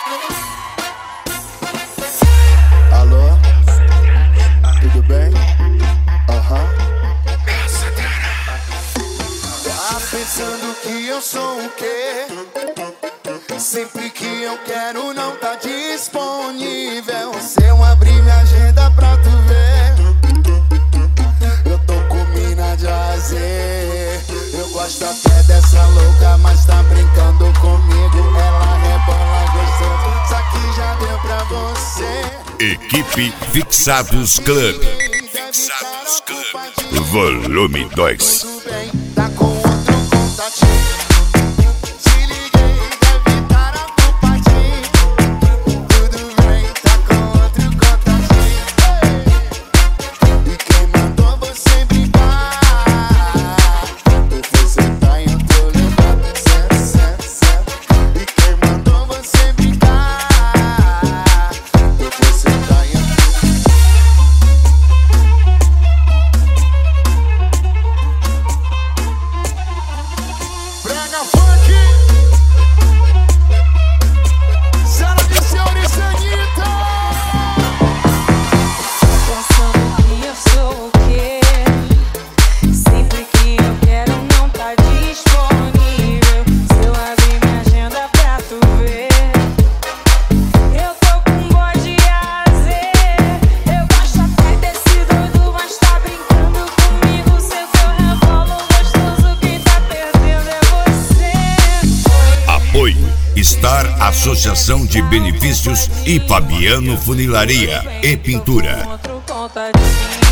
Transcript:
Alô? Tudo bem? Tá pensando que eu sou o quê? Sempre que eu quero não tá disponível. Se eu abrir minha agenda pra tu ver, eu tô com mina de azer. Eu gosto até dessa louca, mas tá brincando comigo. Ela rebola gostoso, só que já deu pra você. Equipe Fixados Club. Volume 2. Tudo bem, tá com outro contatinho. Se liguei, deve estar ocupadinho. Tudo bem, tá com outro contatinho. E quem mandou você brincar? Você tá em outro lugar. E quem mandou você brincar? Você tá em outro Brega Funk, Sara de Senhorita Anitta. Pensando que eu sou o quê? Sempre que eu quero não tá disponível. Se eu abrir minha agenda pra tu ver, eu tô com bode azer. Eu gosto até desse doido, mas tá brincando comigo. Seu rebolo gostoso, quem tá perdendo é você. Apoio Star Associação de Benefícios e Fabiano Funilaria e Pintura. Outro contatinho.